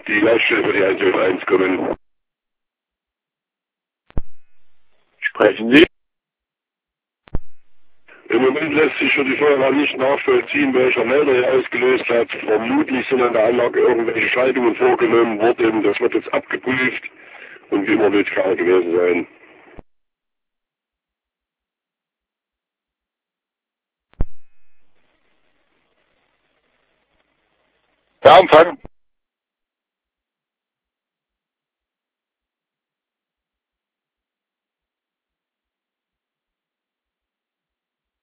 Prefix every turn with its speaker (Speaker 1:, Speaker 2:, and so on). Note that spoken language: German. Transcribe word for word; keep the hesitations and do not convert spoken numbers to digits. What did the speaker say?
Speaker 1: die Leitstelle für die eins null eins kommen.
Speaker 2: Sprechen Sie?
Speaker 1: Im Moment lässt sich für die Feuerwehr nicht nachvollziehen, welcher Melder hier ausgelöst hat. Vermutlich sind an der Anlage irgendwelche Schaltungen vorgenommen worden. Das wird jetzt abgeprüft und wie immer wird es klar gewesen sein.
Speaker 2: Ja, Empfang.